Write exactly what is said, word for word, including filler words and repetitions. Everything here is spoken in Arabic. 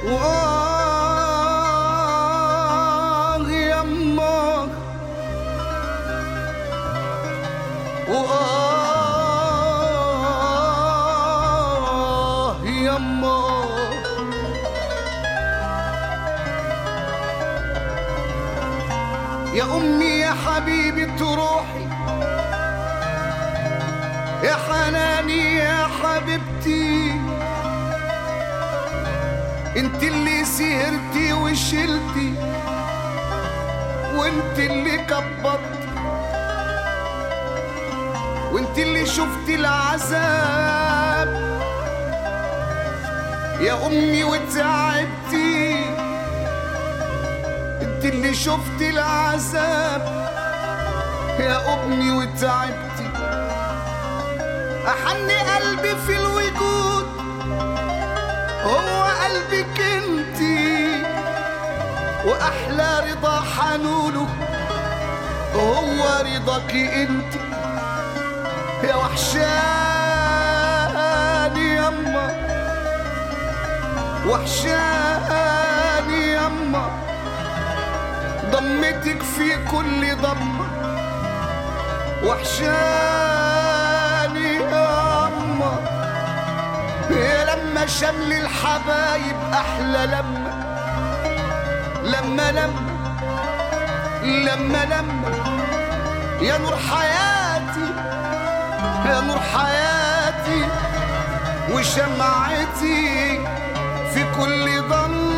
وآه يما وآه يما يا أمي يا حبيبة روحي يا حناني يا حبيبتي انت اللي سهرتي وشلتي وانت اللي كبرتي وانت اللي شفتي العذاب يا أمي وتعبتي انت اللي شفتي العذاب يا أمي وتعبتي أحني قلبي في الوجود هو قلبك انتي وأحلى رضا حنوله هو رضاكي انتي يا وحشاني يما وحشاني يما ضمتك في كل ضمة وحشاني يما يا لما شمل الحبايب أحلى لما لما لما لما لما يا نور حياتي يا نور حياتي وشمعتي في كل ضلمة